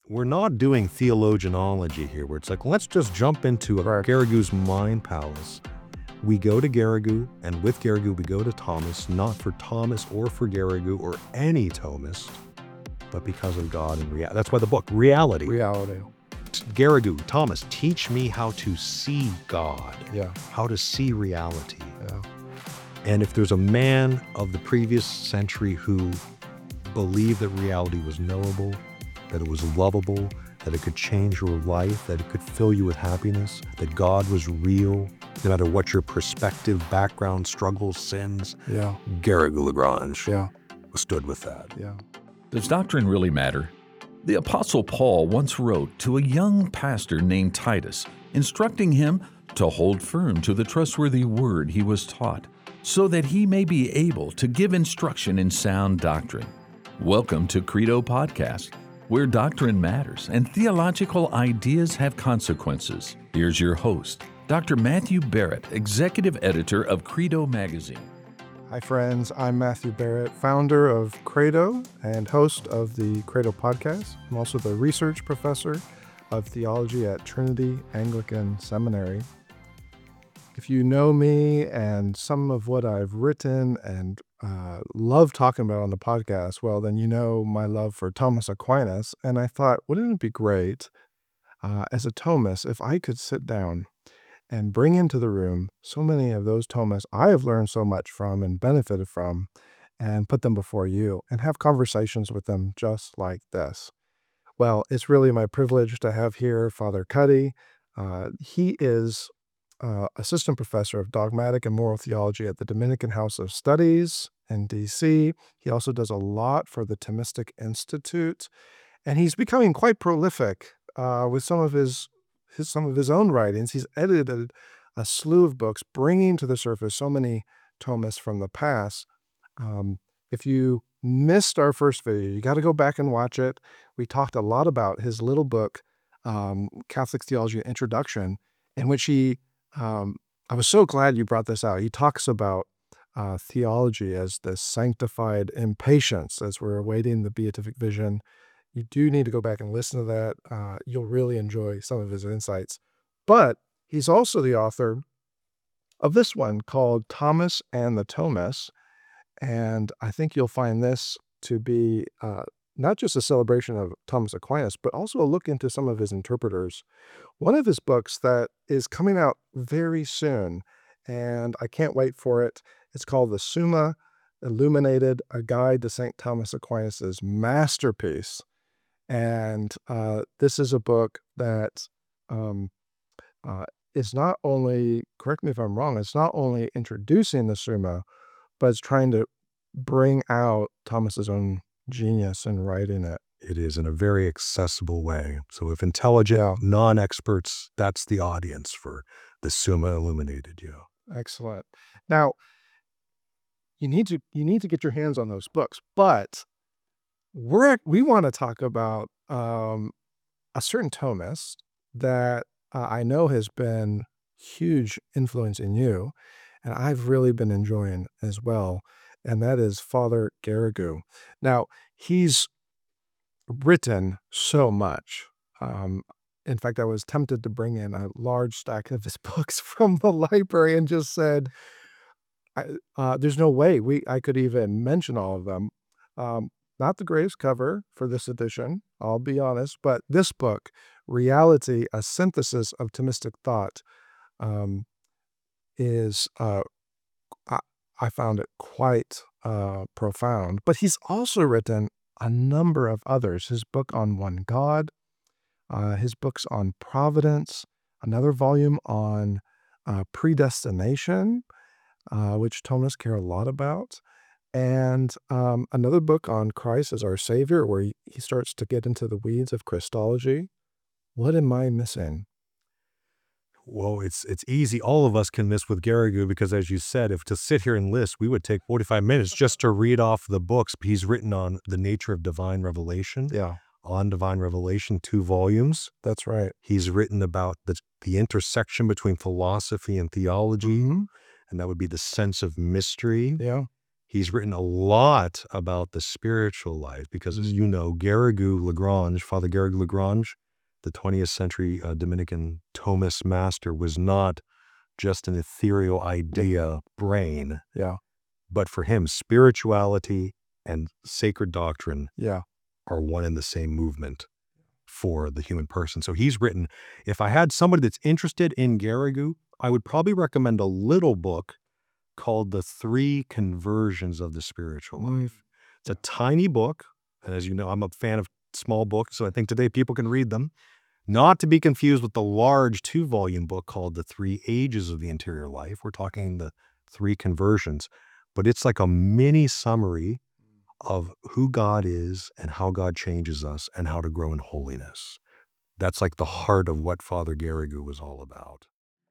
we're not doing theologianology here, where it's like, let's just jump into Garrigue's mind palace. We go to Garrigue, and with Garrigue, we go to Thomas, not for Thomas or for Garrigue or any Thomist, but because of God and reality. That's why the book, Reality. Garrigue, Thomas, teach me how to see God, how to see reality. And if there's a man of the previous century who believed that reality was knowable, that it was lovable, that it could change your life, that it could fill you with happiness, that God was real, no matter what your perspective, background, struggles, sins, Garrigue Lagrange stood with that. Does doctrine really matter? The Apostle Paul once wrote to a young pastor named Titus, instructing him to hold firm to the trustworthy word he was taught, so that he may be able to give instruction in sound doctrine. Welcome to Credo Podcast, where doctrine matters and theological ideas have consequences. Here's your host, Dr. Matthew Barrett, Executive Editor of Credo Magazine. Hi friends, I'm Matthew Barrett, founder of Credo and host of the Credo Podcast. I'm also the research professor of theology at Trinity Anglican Seminary. If you know me and some of what I've written and love talking about on the podcast, well, then you know my love for Thomas Aquinas. And I thought, wouldn't it be great as a Thomist if I could sit down and bring into the room so many of those Thomists I have learned so much from and benefited from, and put them before you and have conversations with them just like this. Well, it's really my privilege to have here Father Cuddy. He is assistant professor of dogmatic and moral theology at the Dominican House of Studies in D.C. He also does a lot for the Thomistic Institute, and he's becoming quite prolific with some of his own writings. He's edited a slew of books, bringing to the surface so many Thomists from the past. If you missed our first video, you got to go back and watch it. We talked a lot about his little book, Catholic Theology Introduction, in which I was so glad you brought this out. He talks about theology as this sanctified impatience as we're awaiting the beatific vision. You do need to go back and listen to that. You'll really enjoy some of his insights. But he's also the author of this one called Thomas and the Thomists. And I think you'll find this to be not just a celebration of Thomas Aquinas, but also a look into some of his interpreters. One of his books that is coming out very soon, and I can't wait for it, it's called the Summa Illuminated, A Guide to St. Thomas Aquinas' Masterpiece. And this is a book that is not only, correct me if I'm wrong, it's not only introducing the Summa, but it's trying to bring out Thomas's own genius in writing it. It is in a very accessible way. So if intelligent non-experts, that's the audience for the Summa Illuminated. Excellent. Now, you need to get your hands on those books, but we want to talk about a certain Thomist that I know has been huge influence in you, and I've really been enjoying as well, and that is Father Garrigue. Now, he's written so much. In fact, I was tempted to bring in a large stack of his books from the library and just said, there's no way I could even mention all of them. Not the greatest cover for this edition, I'll be honest, but this book, Reality, A Synthesis of Thomistic Thought, is, I found it quite profound. But he's also written a number of others. His book on one God, his books on providence, another volume on predestination, which Thomists care a lot about, and another book on Christ as our Savior, where he starts to get into the weeds of Christology. What am I missing? Well, it's easy. All of us can miss with Garrigue because, as you said, if to sit here and list, we would take 45 minutes just to read off the books. He's written on the nature of divine revelation. On divine revelation, 2 volumes. That's right. He's written about the intersection between philosophy and theology, and that would be the sense of mystery. He's written a lot about the spiritual life because, as you know, Garrigou Lagrange, Father Garrigou Lagrange, the 20th century Dominican Thomist master, was not just an ethereal idea brain, Yeah. but for him, spirituality and sacred doctrine Yeah. are one and the same movement for the human person. So he's written, if I had somebody that's interested in Garrigou, I would probably recommend a little book called The Three Conversions of the Spiritual Life. It's a tiny book. And as you know, I'm a fan of small books, so I think today people can read them. Not to be confused with the large 2-volume book called The Three Ages of the Interior Life. We're talking the Three Conversions, but it's like a mini summary of who God is and how God changes us and how to grow in holiness. That's like the heart of what Father Garrigou was all about.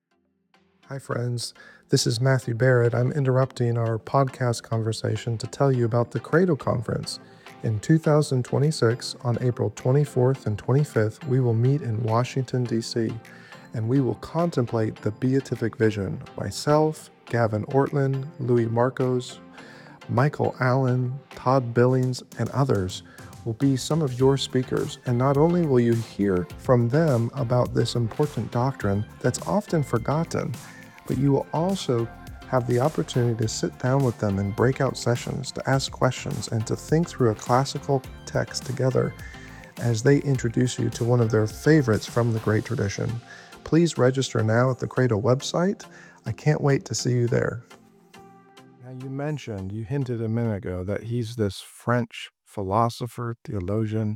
Hi, friends. This is Matthew Barrett. I'm interrupting our podcast conversation to tell you about the Credo Conference. In 2026, on April 24th and 25th, we will meet in Washington, D.C., and we will contemplate the beatific vision. Myself, Gavin Ortland, Louis Marcos, Michael Allen, Todd Billings, and others will be some of your speakers. And not only will you hear from them about this important doctrine that's often forgotten, but you will also have the opportunity to sit down with them in breakout sessions, to ask questions, and to think through a classical text together as they introduce you to one of their favorites from the great tradition. Please register now at the Credo website. I can't wait to see you there. Now, you hinted a minute ago that he's this French philosopher, theologian.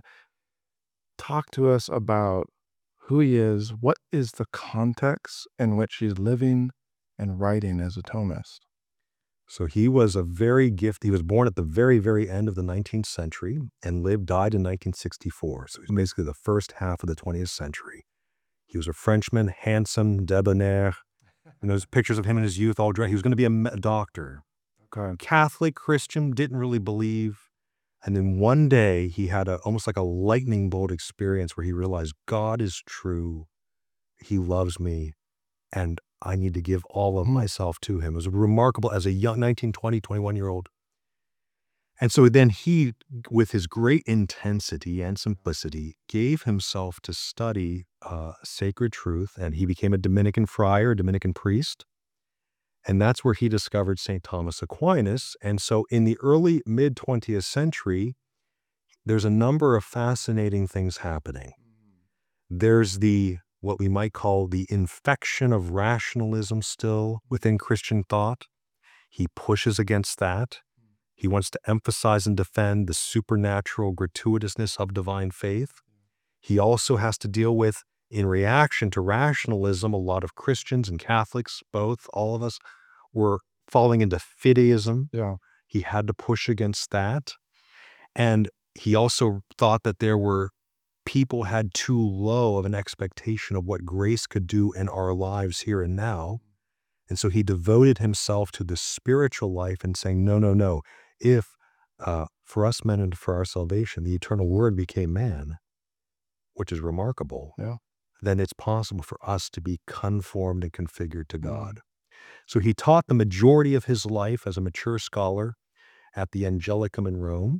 Talk to us about who he is. What is the context in which he's living and writing as a Thomist? So he was a very gifted, he was born at the very, very end of the 19th century and died in 1964. So he's basically the first half of the 20th century. He was a Frenchman, handsome, debonair. And those pictures of him in his youth, all dressed. He was going to be a doctor. Okay. Catholic, Christian, didn't really believe. And then one day he had almost like a lightning bolt experience where he realized God is true. He loves me. And I need to give all of myself to him. It was remarkable as a young 19, 20, 21-year-old. And so then he, with his great intensity and simplicity, gave himself to study sacred truth. And he became a Dominican friar, a Dominican priest. And that's where he discovered St. Thomas Aquinas. And so in the early mid-20th century, there's a number of fascinating things happening. There's what we might call the infection of rationalism still within Christian thought. He pushes against that. He wants to emphasize and defend the supernatural gratuitousness of divine faith. He also has to deal with, in reaction to rationalism, a lot of Christians and Catholics, both, all of us, were falling into fideism. Yeah. He had to push against that. And he also thought that people had too low of an expectation of what grace could do in our lives here and now. And so he devoted himself to the spiritual life and saying, no. If for us men and for our salvation, the eternal word became man, which is remarkable, then it's possible for us to be conformed and configured to God. So he taught the majority of his life as a mature scholar at the Angelicum in Rome.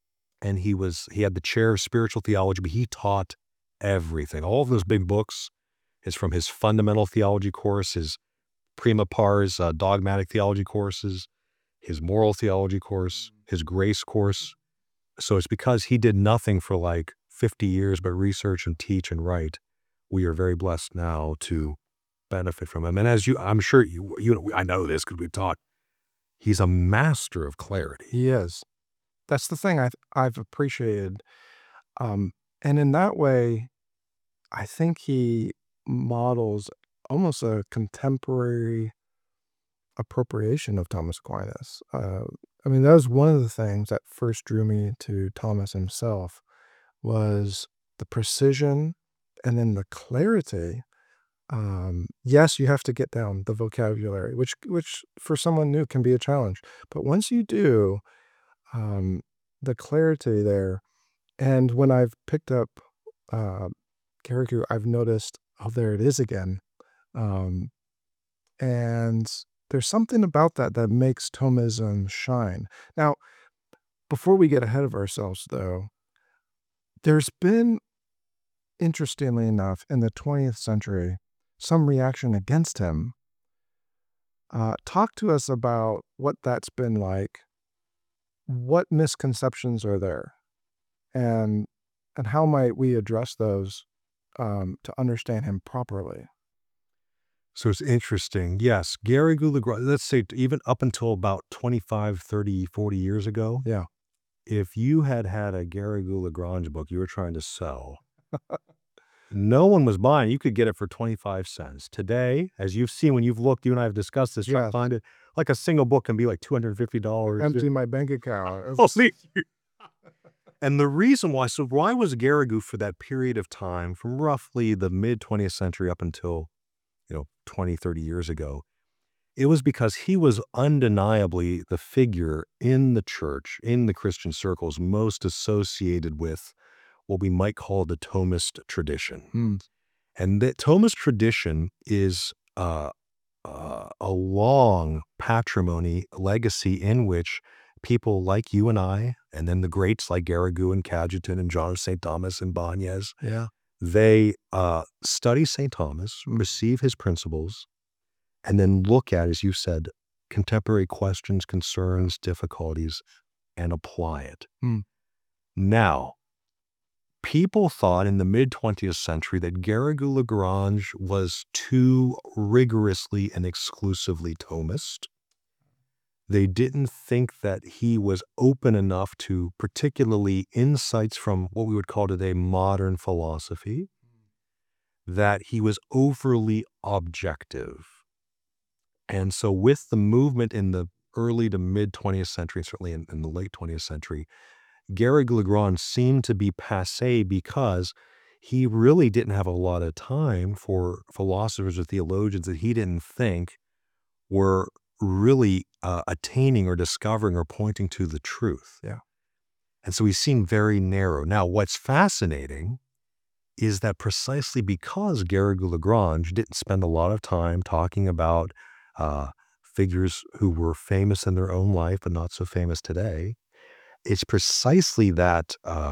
And he had the chair of spiritual theology, but he taught everything. All of those big books is from his fundamental theology course, his prima pars dogmatic theology courses, his moral theology course, his grace course. So it's because he did nothing for like 50 years but research and teach and write. We are very blessed now to benefit from him. And as I'm sure I know this because we've talked, he's a master of clarity. He is. That's the thing I've appreciated. And in that way, I think he models almost a contemporary appropriation of Thomas Aquinas. I mean, that was one of the things that first drew me to Thomas himself, was the precision and then the clarity. Yes, you have to get down the vocabulary, which for someone new can be a challenge. But once you do, the clarity there. And when I've picked up Garrigou, I've noticed, oh, there it is again. And there's something about that that makes Thomism shine. Now, before we get ahead of ourselves, though, there's been, interestingly enough, in the 20th century, some reaction against him. Talk to us about what that's been like. What misconceptions are there, and how might we address those to understand him properly? So it's interesting. Yes, Garrigou Lagrange, let's say even up until about 25, 30, 40 years ago, Yeah. if you had a Garrigou Lagrange book you were trying to sell, no one was buying. You could get it for 25 cents. Today, as you've seen when you've looked, you and I have discussed this, trying to Yes. find it, like a single book can be like $250. Empty my bank account. And the reason why, so why was Garrigou for that period of time, from roughly the mid 20th century up until, 20, 30 years ago, it was because he was undeniably the figure in the church, in the Christian circles, most associated with what we might call the Thomist tradition. And the Thomist tradition is a long patrimony legacy in which people like you and I, and then the greats like Garrigou and Cajetan and John of St. Thomas and Banez, Yeah. they study St. Thomas, receive his principles, and then look at, as you said, contemporary questions, concerns, difficulties, and apply it. Now, people thought in the mid-20th century that Garrigou Lagrange was too rigorously and exclusively Thomist. They didn't think that he was open enough to particularly insights from what we would call today modern philosophy, that he was overly objective. And so with the movement in the early to mid-20th century, certainly in the late 20th century, Garrigou Lagrange seemed to be passé because he really didn't have a lot of time for philosophers or theologians that he didn't think were really attaining or discovering or pointing to the truth. Yeah. And so he seemed very narrow. Now, what's fascinating is that precisely because Garrigou Lagrange didn't spend a lot of time talking about figures who were famous in their own life but not so famous today, it's precisely that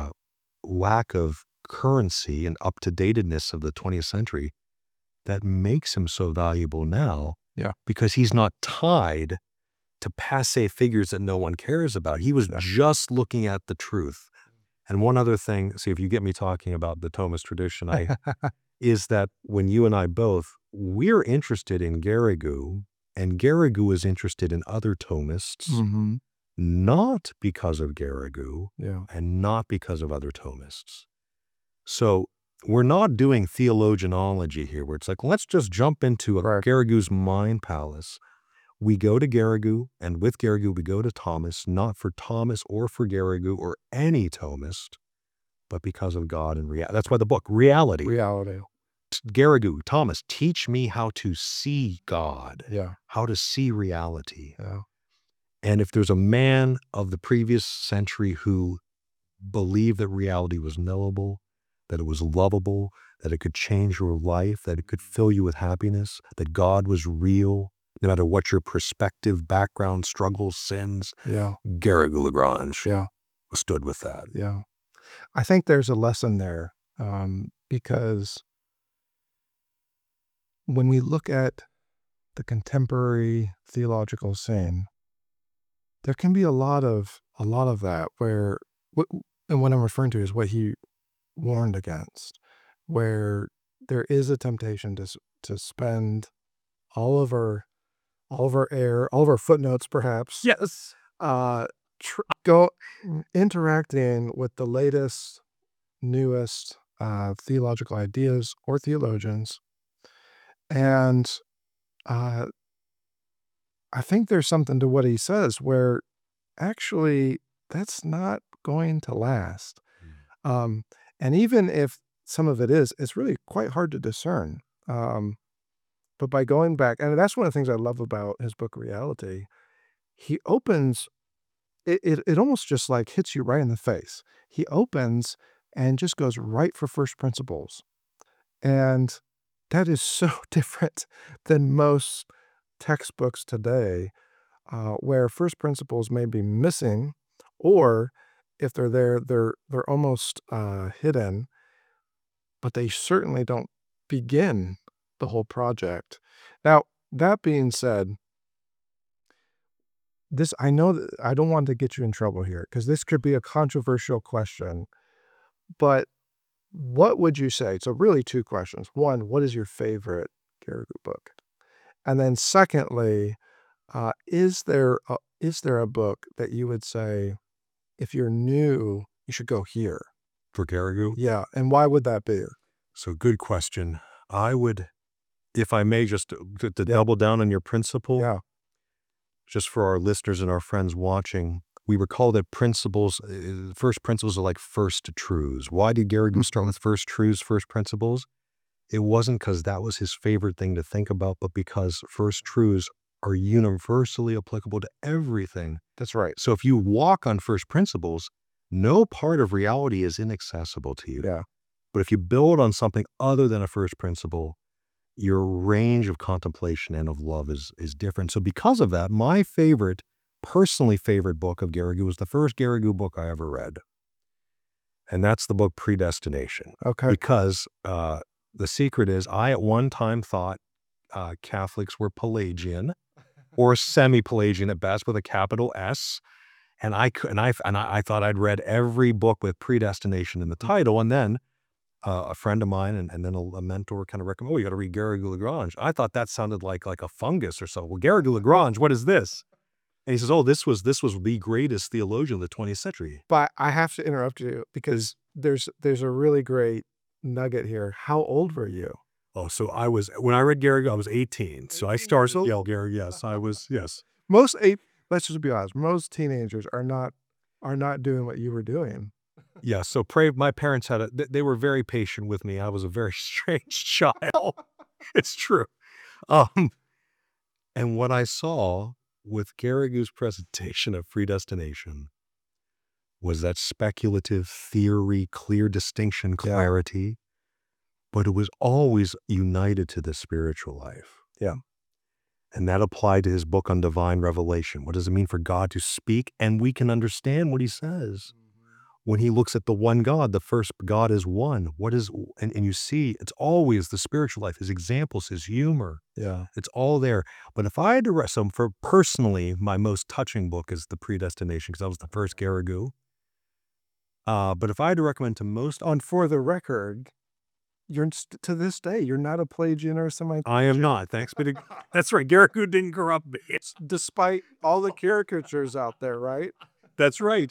lack of currency and up-to-datedness of the 20th century that makes him so valuable now. Yeah. Because he's not tied to passé figures that no one cares about. He was just looking at the truth. And one other thing, see if you get me talking about the Thomist tradition, is that when you and I both, we're interested in Garrigou, and Garrigou is interested in other Thomists, not because of Garrigou, and not because of other Thomists. So we're not doing theologianology here, where it's like, let's just jump into Garrigou's mind palace. We go to Garrigou, and with Garrigou, we go to Thomas, not for Thomas or for Garrigou or any Thomist, but because of God and reality. That's why the book, Reality. Garrigou, Thomas, teach me how to see God, how to see reality. And if there's a man of the previous century who believed that reality was knowable, that it was lovable, that it could change your life, that it could fill you with happiness, that God was real, no matter what your perspective, background, struggles, sins, Garrigou Lagrange stood with that. I think there's a lesson there because when we look at the contemporary theological scene, there can be a lot of that where, and what I'm referring to is what he warned against, where there is a temptation to spend all of our air, all of our footnotes, perhaps, go interacting with the latest, newest theological ideas or theologians, and I think there's something to what he says where actually that's not going to last. And even if some of it is, it's really quite hard to discern. But by going back, and that's one of the things I love about his book, Reality, he opens, it almost just like hits you right in the face. He opens and just goes right for first principles. And that is so different than most textbooks today where first principles may be missing, or if they're there, they're almost hidden, but they certainly don't begin the whole project. Now, that being said, this I know that I don't want to get you in trouble here because this could be a controversial question, but what would you say? So really two questions. One, what is your favorite Garrigue book? And then secondly, is there a book that you would say, if you're new, you should go here? For Garrigue? Yeah, and why would that be? So good question. I would, if I may, just to double down on your principle, Yeah, just for our listeners and our friends watching, we recall that principles, first principles are like first truths. Why did Garrigue start with first truths, first principles? It wasn't because that was his favorite thing to think about, but because first truths are universally applicable to everything. that's right. So if you walk on first principles, no part of reality is inaccessible to you. Yeah, But if you build on something other than a first principle, your range of contemplation and of love is different. So because of that, my favorite, personally favorite book of Garrigue was the first Garrigue book I ever read. And that's the book Predestination. okay. Because the secret is I at one time thought Catholics were Pelagian or semi-Pelagian at best with a capital S. And I thought I'd read every book with predestination in the title. And then a friend of mine and then a mentor kind of recommended, oh, you got to read Garrigue Lagrange. I thought that sounded like a fungus or so. Well, Garrigue Lagrange, what is this? And he says, oh, this was the greatest theologian of the 20th century. But I have to interrupt you because there's a really great nugget here. How old were you? Oh, so when I read Garrigue, I was 18. So I started, Garrigue, yes, yes. Let's just be honest, most teenagers are not doing what you were doing. Yeah, so my parents they were very patient with me. I was a very strange child. It's true. And what I saw with Garrigue's presentation of predestination was that speculative theory, clear distinction, clarity, but it was always united to the spiritual life. Yeah. And that applied to his book on divine revelation. What does it mean for God to speak? And we can understand what he says. When he looks at the one God, the first God is one. And you see, it's always the spiritual life, his examples, his humor. Yeah. It's all there. But if I had to for personally, my most touching book is The Predestination, because that was the first Garrigue. But if I had to recommend to most, For the record, to this day, you're not a Pelagian or something. I am not. Thanks be to that's right. Garrigue didn't corrupt me. Despite all the caricatures out there, right? That's right.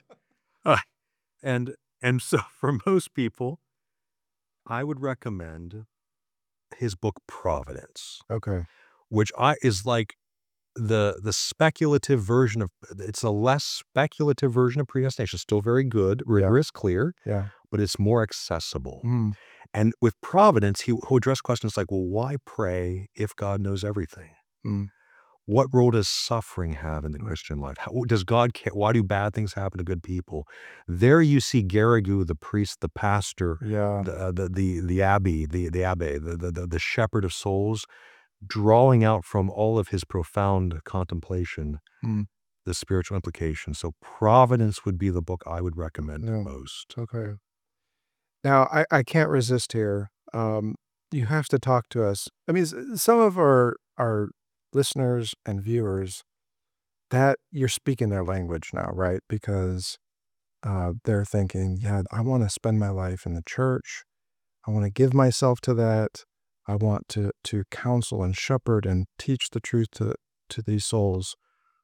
And so for most people, I would recommend his book Providence, Okay. which is like the speculative version of, it's a less speculative version of predestination. Still very good, rigorous, clear, Yeah. but it's more accessible. Mm. And with Providence, he'll address questions like, well, why pray if God knows everything? Mm. What role does suffering have in the Christian life? Does God care? Why do bad things happen to good people? There you see Garrigue, the priest, the pastor, Yeah. the abbé, the shepherd of souls, drawing out from all of his profound contemplation the spiritual implications. So Providence would be the book I would recommend most. Okay. Now, I can't resist here. You have to talk to us. I mean, some of our listeners and viewers, that you're speaking their language now, right? Because they're thinking, yeah, I want to spend my life in the church. I want to give myself to that. I want to counsel and shepherd and teach the truth to these souls.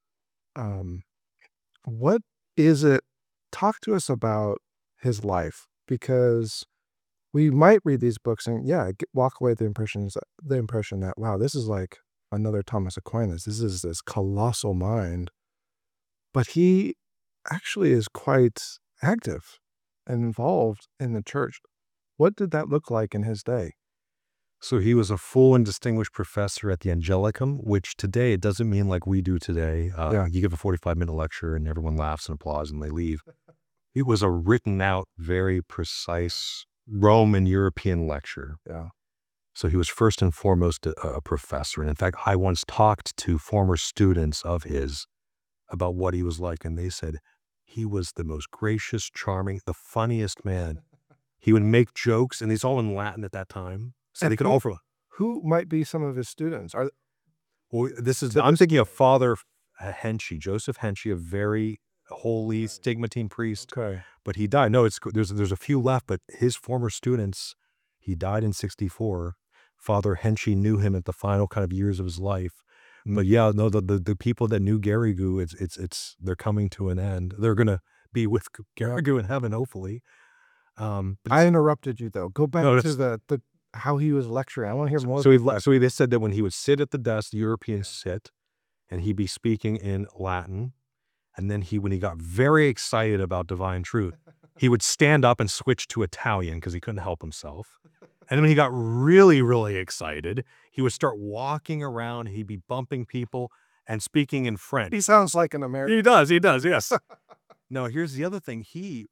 What is it? Talk to us about his life, because we might read these books and walk away with the impression that, wow, this is like another Thomas Aquinas. This is this colossal mind, but he actually is quite active and involved in the church. What did that look like in his day? So he was a full and distinguished professor at the Angelicum, which today, it doesn't mean like we do today. You give a 45-minute lecture and everyone laughs and applauds and they leave. It was a written out, very precise Roman European lecture. Yeah. So he was first and foremost a professor. And in fact, I once talked to former students of his about what he was like, and they said he was the most gracious, charming, the funniest man. He would make jokes, and he's all in Latin at that time, so And they could offer. who might be some of his students? Well, this is To I'm this thinking of Father Henchy, Joseph Henchy, a very holy stigmatine priest, Okay. but he died. No, there's a few left, but his former students, he died in 64. Father Henchy knew him at the final kind of years of his life. But yeah, no, the people that knew Garrigou, they're coming to an end. They're gonna be with Garrigou in heaven, hopefully. But I interrupted you though. Go back no, to the how he was lecturing. I want to hear more. so they said that when he would sit at the desk, the Europeans sit, and he'd be speaking in Latin. And then when he got very excited about divine truth, he would stand up and switch to Italian because he couldn't help himself. And then when he got really, really excited, he would start walking around. He'd be bumping people and speaking in French. He sounds like an American. He does, yes. No, here's the other thing. He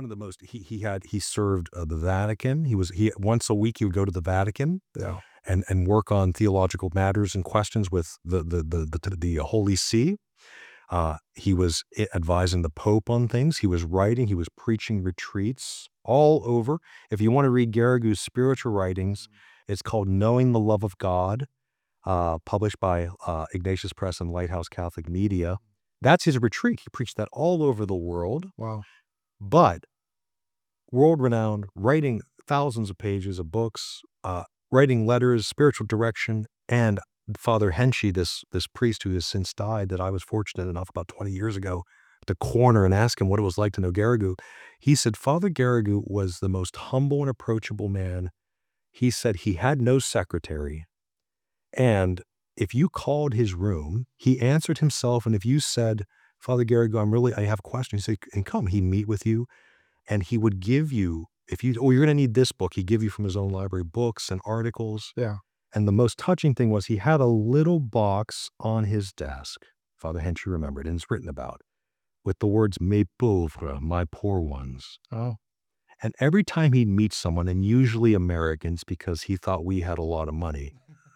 served the Vatican. Once a week he would go to the Vatican Yeah. and work on theological matters and questions with the Holy See. He was advising the Pope on things. He was writing. He was preaching retreats all over. If you want to read Garrigou's spiritual writings, it's called Knowing the Love of God, published by Ignatius Press and Lighthouse Catholic Media. That's his retreat. He preached that all over the world. Wow. But world-renowned, writing thousands of pages of books, writing letters, spiritual direction, and Father Henchy, this priest who has since died, that I was fortunate enough about 20 years ago to corner and ask him what it was like to know Garrigou. He said Father Garrigou was the most humble and approachable man. He said he had no secretary, and if you called his room, he answered himself. And if you said, Father Garrigou, I have questions, he said, and come, he'd meet with you, and he would give you, you're going to need this book, he'd give you from his own library books and articles. Yeah. And the most touching thing was he had a little box on his desk, Father Henchy remembered, and it's written about, with the words, mes pauvres, my poor ones. Oh. And every time he'd meet someone, and usually Americans, because he thought we had a lot of money,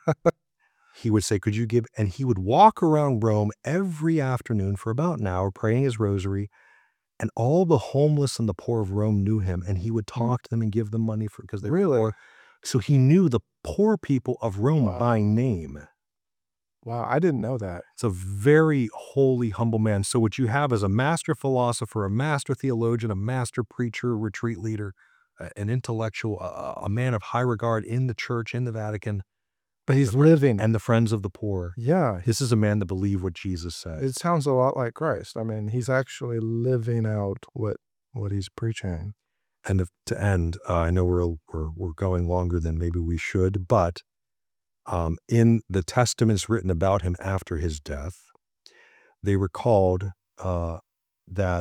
he would say, could you give, and he would walk around Rome every afternoon for about an hour, praying his rosary, and all the homeless and the poor of Rome knew him, and he would talk to them and give them money because they were poor. So he knew the poor people of Rome by name. Wow, I didn't know that. It's a very holy, humble man. So what you have is a master philosopher, a master theologian, a master preacher, retreat leader, an intellectual, a man of high regard in the church, in the Vatican. But he's living. And the friends of the poor. Yeah. This is a man that believed what Jesus said. It sounds a lot like Christ. I mean, he's actually living out what he's preaching. And to end, I know we're going longer than maybe we should, but in the testaments written about him after his death, they recalled that,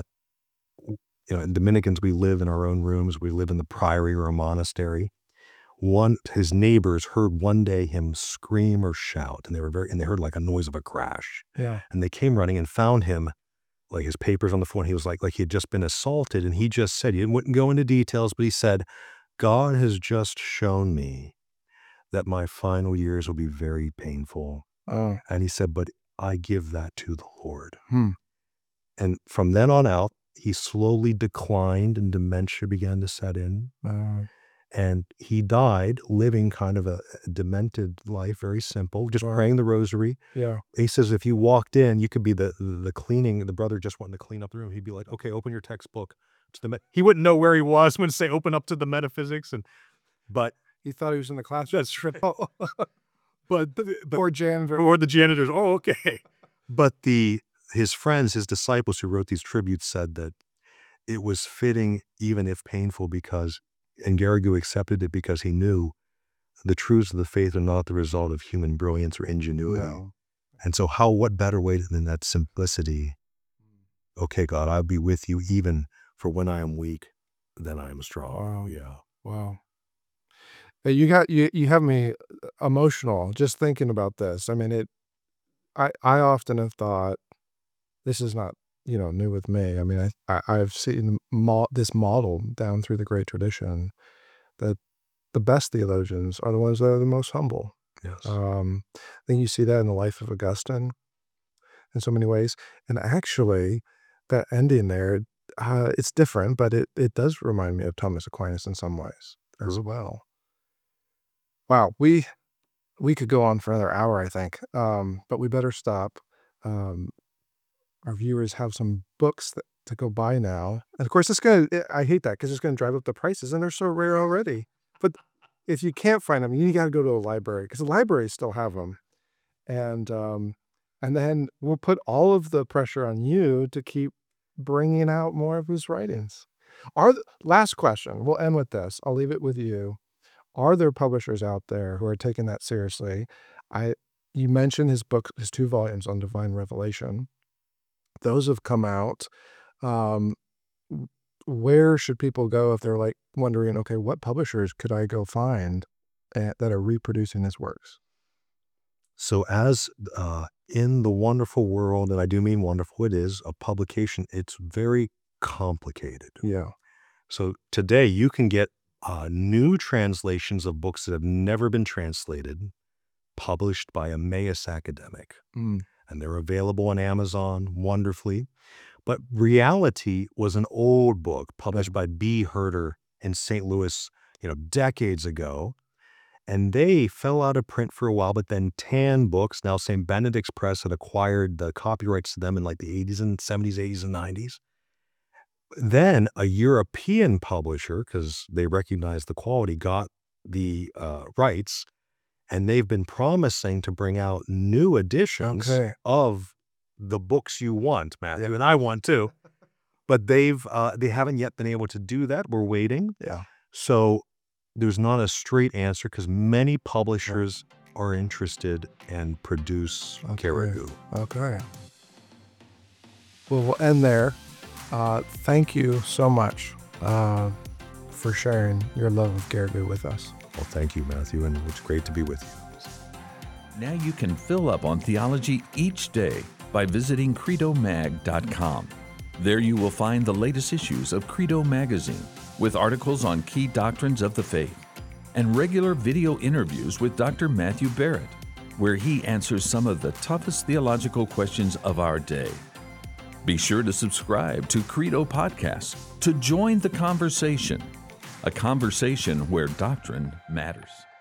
in Dominicans, we live in our own rooms. We live in the priory or a monastery. His neighbors heard one day him scream or shout, and they heard like a noise of a crash. Yeah. And they came running and found him, like his papers on the floor. And he was like he had just been assaulted. And he just said, he wouldn't go into details, but he said, God has just shown me that my final years will be very painful. Oh. And he said, but I give that to the Lord. And from then on out, he slowly declined and dementia began to set in. And he died living kind of a demented life, very simple, just praying the rosary. Yeah. He says if you walked in, you could be the cleaning, the brother just wanting to clean up the room. He'd be like, okay, open your textbook. He wouldn't know where he was when say open up to the metaphysics. But he thought he was in the classroom. That's true. But or janitor. Or the janitors. Oh, okay. But his friends, his disciples who wrote these tributes said that it was fitting, even if painful, and Garrigou accepted it because he knew the truths of the faith are not the result of human brilliance or ingenuity. No. And so what better way than that simplicity? Okay, God, I'll be with you even for when I am weak, then I am strong. Wow. Yeah. Wow. You have me emotional just thinking about this. I mean, I often have thought, this is not, new with me. I mean, I've seen this model down through the great tradition that the best theologians are the ones that are the most humble. Yes. I think you see that in the life of Augustine in so many ways. And actually, that ending there, it's different, but it does remind me of Thomas Aquinas in some ways as well. Wow, we could go on for another hour, I think, but we better stop. Our viewers have some books to go buy now. And of course, I hate that because it's going to drive up the prices, and they're so rare already. But if you can't find them, you got to go to a library because the libraries still have them. And then we'll put all of the pressure on you to keep bringing out more of his writings. Last question, we'll end with this. I'll leave it with you. Are there publishers out there who are taking that seriously? You mentioned his book, his 2 volumes on divine revelation. Those have come out. Where should people go if they're like wondering, okay, what publishers could I go find that are reproducing his works? So as in the wonderful world, and I do mean wonderful, it is a publication, it's very complicated. Yeah. So today you can get new translations of books that have never been translated, published by Emmaus Academic. And they're available on Amazon wonderfully. But Reality was an old book published by B. Herder in St. Louis, decades ago. And they fell out of print for a while, but then Tan Books, now St. Benedict's Press, had acquired the copyrights to them in like the 80s and 70s, 80s, and 90s. Then a European publisher, because they recognized the quality, got the rights, and they've been promising to bring out new editions of the books you want, Matthew, and I want too. But they haven't yet been able to do that. We're waiting. Yeah. So there's not a straight answer because many publishers are interested and produce Caribou. Okay. Well, we'll end there. Thank you so much for sharing your love of Caribou with us. Well, thank you, Matthew, and it's great to be with you. Now you can fill up on theology each day by visiting credomag.com. There you will find the latest issues of Credo Magazine with articles on key doctrines of the faith and regular video interviews with Dr. Matthew Barrett, where he answers some of the toughest theological questions of our day. Be sure to subscribe to Credo Podcasts to join the conversation, a conversation where doctrine matters.